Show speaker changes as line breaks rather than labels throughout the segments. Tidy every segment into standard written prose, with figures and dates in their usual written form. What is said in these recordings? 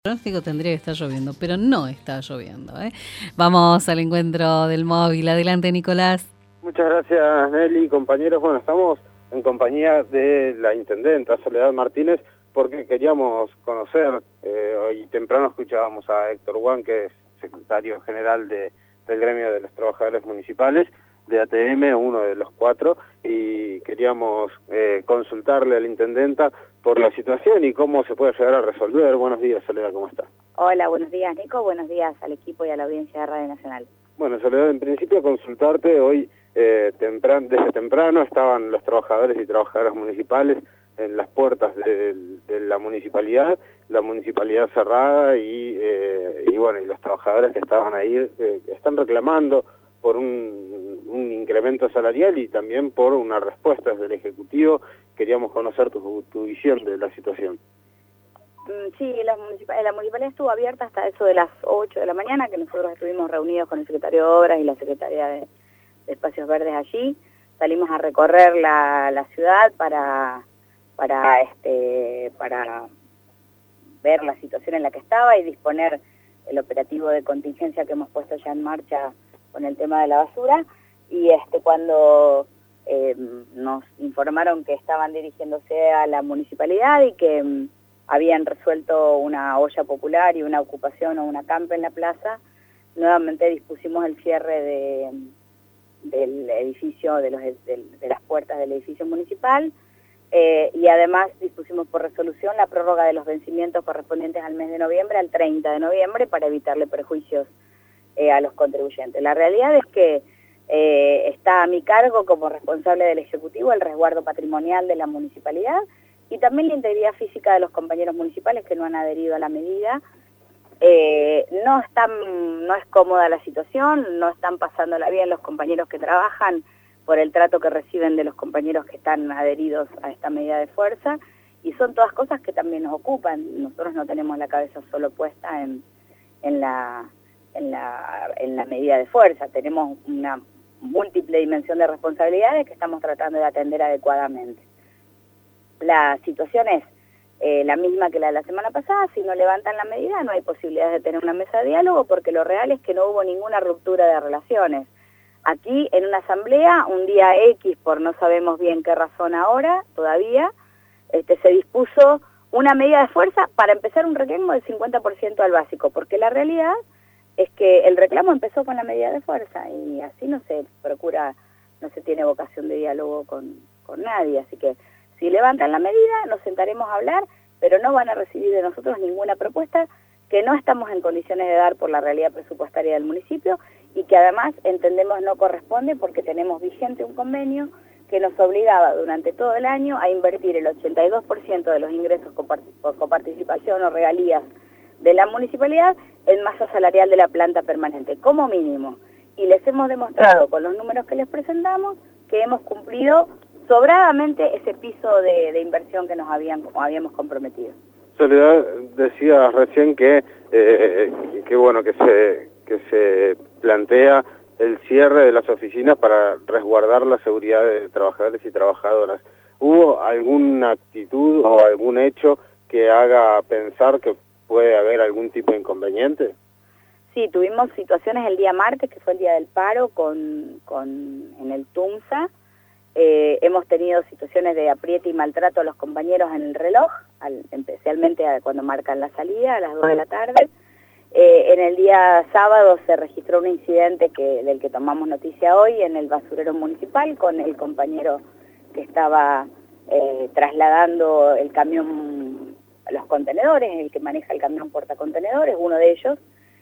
Pronóstico tendría que estar lloviendo, pero no está lloviendo, ¿eh? Vamos al encuentro del móvil. Adelante, Nicolás.
Muchas gracias, Nelly, compañeros. Bueno, estamos en compañía de la intendenta Soledad Martínez porque queríamos conocer, hoy temprano escuchábamos a Héctor Huán, que es secretario general del gremio de los trabajadores municipales de ATM, uno de los 4, y queríamos consultarle a la intendenta por la situación y cómo se puede llegar a resolver. Buenos días, Soledad, ¿cómo está?
Hola, buenos días, Nico. Buenos días al equipo y a la audiencia de Radio Nacional.
Bueno, Soledad, en principio consultarte, hoy desde temprano estaban los trabajadores y trabajadoras municipales en las puertas de la municipalidad cerrada y bueno, y los trabajadores que estaban ahí están reclamando por un incremento salarial y también por una respuesta desde el Ejecutivo. Queríamos conocer tu visión de la situación.
Sí, la municipalidad estuvo abierta hasta eso de las 8 de la mañana, que nosotros estuvimos reunidos con el secretario de Obras y la secretaria de Espacios Verdes allí. Salimos a recorrer la ciudad para ver la situación en la que estaba y disponer el operativo de contingencia que hemos puesto ya en marcha con el tema de la basura. Y cuando nos informaron que estaban dirigiéndose a la municipalidad y que habían resuelto una olla popular y una ocupación o una campa en la plaza, nuevamente dispusimos el cierre del edificio, de las puertas del edificio municipal, y además dispusimos por resolución la prórroga de los vencimientos correspondientes al mes de noviembre, al 30 de noviembre, para evitarle perjuicios a los contribuyentes. La realidad es que está a mi cargo como responsable del Ejecutivo el resguardo patrimonial de la municipalidad y también la integridad física de los compañeros municipales que no han adherido a la medida. No es cómoda la situación, no están pasándola bien los compañeros que trabajan por el trato que reciben de los compañeros que están adheridos a esta medida de fuerza, y son todas cosas que también nos ocupan. Nosotros no tenemos la cabeza solo puesta en la medida de fuerza, tenemos una múltiple dimensión de responsabilidades que estamos tratando de atender adecuadamente. La situación es la misma que la de la semana pasada. Si no levantan la medida no hay posibilidades de tener una mesa de diálogo, porque lo real es que no hubo ninguna ruptura de relaciones. Aquí en una asamblea, un día X, por no sabemos bien qué razón ahora todavía, se dispuso una medida de fuerza para empezar un reclamo del 50% al básico, porque la realidad es que el reclamo empezó con la medida de fuerza y así no se procura, no se tiene vocación de diálogo con nadie. Así que si levantan la medida nos sentaremos a hablar, pero no van a recibir de nosotros ninguna propuesta que no estamos en condiciones de dar por la realidad presupuestaria del municipio y que además entendemos no corresponde, porque tenemos vigente un convenio que nos obligaba durante todo el año a invertir el 82% de los ingresos por coparticipación o regalías de la municipalidad en masa salarial de la planta permanente, como mínimo. Y les hemos demostrado con los números que les presentamos que hemos cumplido sobradamente ese piso de inversión que habíamos comprometido.
Soledad, decías recién que bueno, que se plantea el cierre de las oficinas para resguardar la seguridad de trabajadores y trabajadoras. ¿Hubo alguna actitud o algún hecho que haga pensar que puede haber algún tipo de inconveniente?
Sí, tuvimos situaciones el día martes, que fue el día del paro, en el TUMSA. Hemos tenido situaciones de apriete y maltrato a los compañeros en el reloj, especialmente cuando marcan la salida a las 2 de la tarde. En el día sábado se registró un incidente del que tomamos noticia hoy en el basurero municipal con el compañero que estaba trasladando el camión, los contenedores, el que maneja el camión portacontenedores, uno de ellos.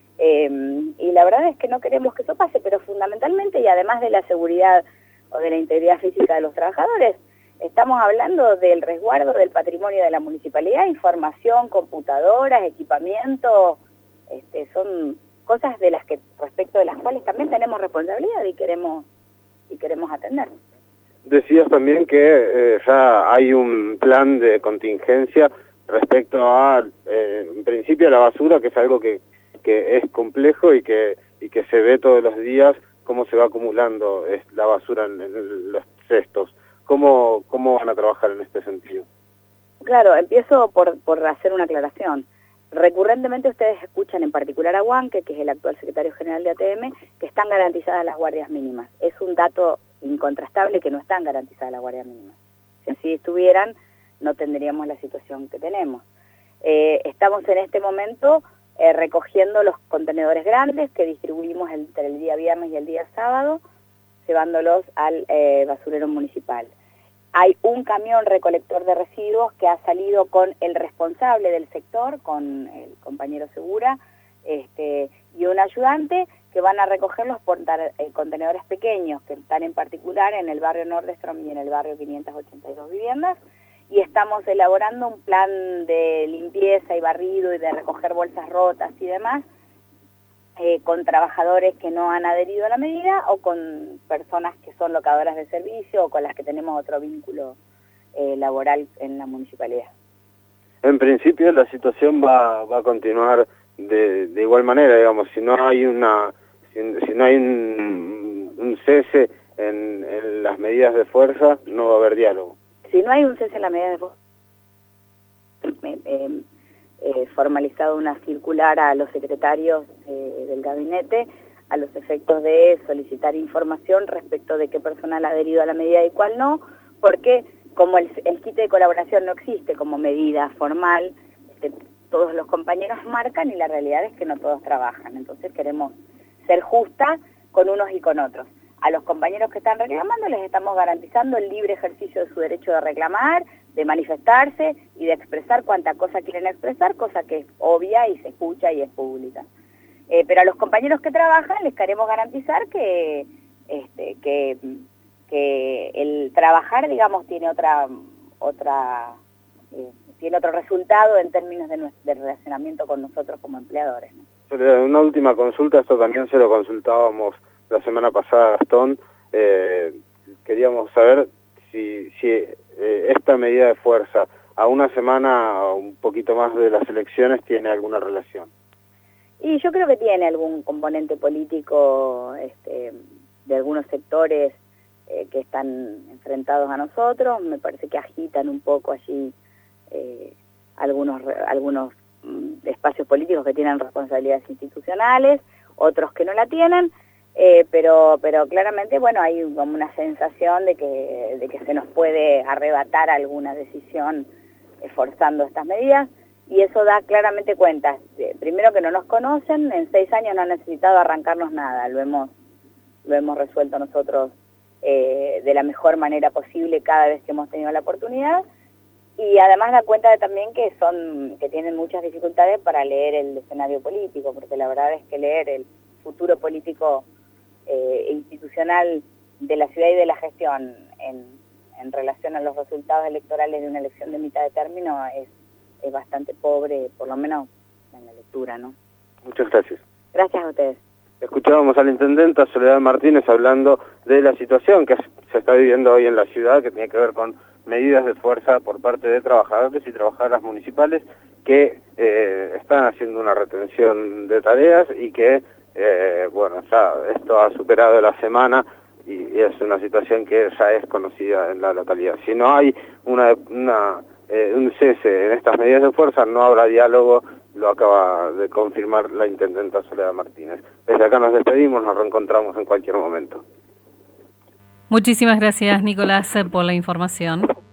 Y la verdad es que no queremos que eso pase, pero fundamentalmente, y además de la seguridad o de la integridad física de los trabajadores, estamos hablando del resguardo del patrimonio de la municipalidad, información, computadoras, equipamiento, son cosas respecto de las cuales también tenemos responsabilidad y queremos atender. Decías también que ya hay un plan de contingencia respecto a, en principio, a la basura, que es algo que es complejo y que se ve todos los días cómo se va acumulando la basura en los cestos. ¿Cómo van a trabajar en este sentido? Claro, empiezo por hacer una aclaración. recurrentemente ustedes escuchan en particular a Huanque, que es el actual secretario general de ATM, que están garantizadas las guardias mínimas. Es un dato incontrastable que no están garantizadas las guardias mínimas. Si así estuvieran, no tendríamos la situación que tenemos. Estamos en este momento recogiendo los contenedores grandes que distribuimos entre el día viernes y el día sábado, llevándolos al basurero municipal. Hay un camión recolector de residuos que ha salido con el responsable del sector, con el compañero Segura, y un ayudante que van a recoger los contenedores pequeños, que están en particular en el barrio Nordestrom y en el barrio 582 viviendas, y estamos elaborando un plan de limpieza y barrido y de recoger bolsas rotas y demás, con trabajadores que no han adherido a la medida o con personas que son locadoras de servicio o con las que tenemos otro vínculo laboral en la municipalidad.
En principio la situación va a continuar de igual manera, digamos, si no hay si no hay un cese en las medidas de fuerza, no va a haber diálogo.
Si no hay un cese en la medida de fuerza, formalizado una circular a los secretarios del gabinete a los efectos de solicitar información respecto de qué personal ha adherido a la medida y cuál no, porque como el quite de colaboración no existe como medida formal, todos los compañeros marcan y la realidad es que no todos trabajan. Entonces queremos ser justas con unos y con otros. A los compañeros que están reclamando les estamos garantizando el libre ejercicio de su derecho de reclamar, de manifestarse y de expresar cuanta cosa quieren expresar, cosa que es obvia y se escucha y es pública. Pero a los compañeros que trabajan les queremos garantizar que el trabajar, digamos, tiene tiene otro resultado en términos de relacionamiento con nosotros como empleadores, ¿no?
Una última consulta, esto también se lo consultábamos la semana pasada a Gastón. Queríamos saber si esta medida de fuerza a una semana o un poquito más de las elecciones tiene alguna relación.
Y yo creo que tiene algún componente político de algunos sectores que están enfrentados a nosotros. Me parece que agitan un poco allí algunos espacios políticos que tienen responsabilidades institucionales, otros que no la tienen, pero claramente, bueno, hay como una sensación de que se nos puede arrebatar alguna decisión forzando estas medidas, y eso da claramente cuenta. Primero, que no nos conocen, en 6 años no han necesitado arrancarnos nada, lo hemos resuelto nosotros de la mejor manera posible cada vez que hemos tenido la oportunidad, y además da cuenta también que tienen muchas dificultades para leer el escenario político, porque la verdad es que leer el futuro político e institucional de la ciudad y de la gestión en relación a los resultados electorales de una elección de mitad de término es bastante pobre, por lo menos en la lectura, ¿no?
Muchas gracias.
Gracias a ustedes.
Escuchábamos a la intendenta Soledad Martínez hablando de la situación que se está viviendo hoy en la ciudad, que tiene que ver con medidas de fuerza por parte de trabajadores y trabajadoras municipales que están haciendo una retención de tareas y que, bueno, ya esto ha superado la semana y es una situación que ya es conocida en la localidad. Si no hay un cese en estas medidas de fuerza, no habrá diálogo, lo acaba de confirmar la intendenta Soledad Martínez. Desde acá nos despedimos, nos reencontramos en cualquier momento.
Muchísimas gracias, Nicolás, por la información.